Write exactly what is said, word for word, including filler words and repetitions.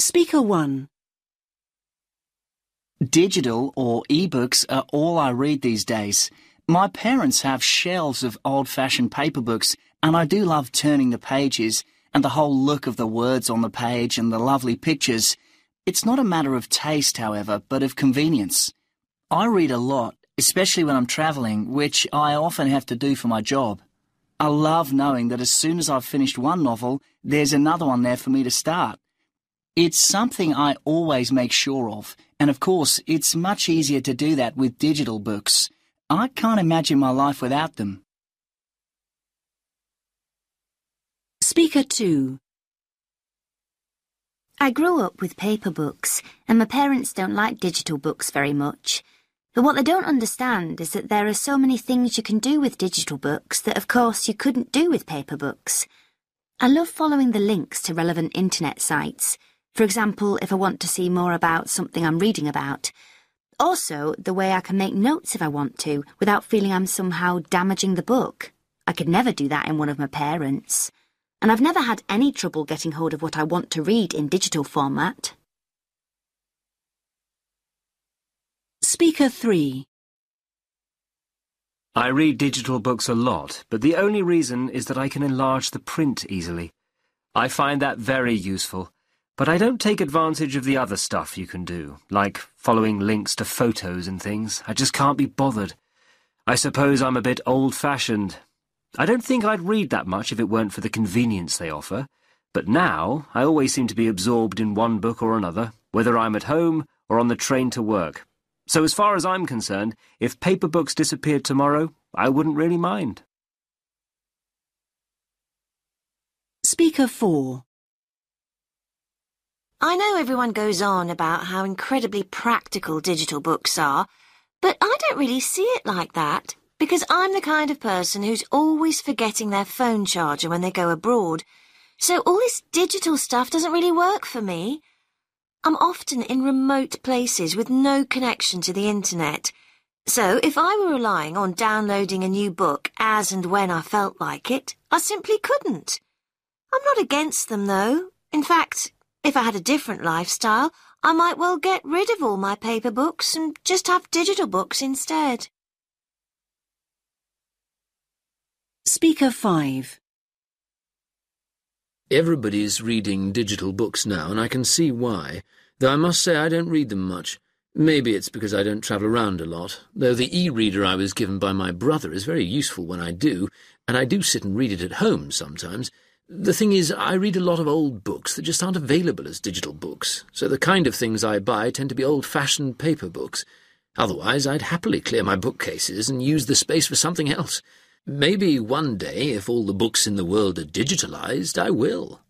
Speaker one. Digital or e-books are all I read these days. My parents have shelves of old-fashioned paper books, and I do love turning the pages and the whole look of the words on the page and the lovely pictures. It's not a matter of taste, however, but of convenience. I read a lot, especially when I'm travelling, which I often have to do for my job. I love knowing that as soon as I've finished one novel, there's another one there for me to start. It's something I always make sure of, and of course, it's much easier to do that with digital books. I can't imagine my life without them. Speaker two. I grew up with paper books, and my parents don't like digital books very much. But what they don't understand is that there are so many things you can do with digital books that, of course, you couldn't do with paper books. I love following the links to relevant internet sites. For example, if I want to see more about something I'm reading about. Also, the way I can make notes if I want to, without feeling I'm somehow damaging the book. I could never do that in one of my parents. And I've never had any trouble getting hold of what I want to read in digital format. Speaker three. I read digital books a lot, but the only reason is that I can enlarge the print easily. I find that very useful, but I don't take advantage of the other stuff you can do, like following links to photos and things. I just can't be bothered. I suppose I'm a bit old-fashioned. I don't think I'd read that much if it weren't for the convenience they offer, but now I always seem to be absorbed in one book or another, whether I'm at home or on the train to work. So as far as I'm concerned, if paper books disappeared tomorrow, I wouldn't really mind. Speaker four. I know everyone goes on about how incredibly practical digital books are, but I don't really see it like that, because I'm the kind of person who's always forgetting their phone charger when they go abroad, so all this digital stuff doesn't really work for me. I'm often in remote places with no connection to the internet, so if I were relying on downloading a new book as and when I felt like it, I simply couldn't. I'm not against them, though. In fact, if I had a different lifestyle, I might well get rid of all my paper books and just have digital books instead. Speaker five. Everybody's reading digital books now, and I can see why, though I must say I don't read them much. Maybe it's because I don't travel around a lot, though the e-reader I was given by my brother is very useful when I do, and I do sit and read it at home sometimes. The thing is, I read a lot of old books that just aren't available as digital books, so the kind of things I buy tend to be old-fashioned paper books. Otherwise, I'd happily clear my bookcases and use the space for something else. Maybe one day, if all the books in the world are digitalized, I will.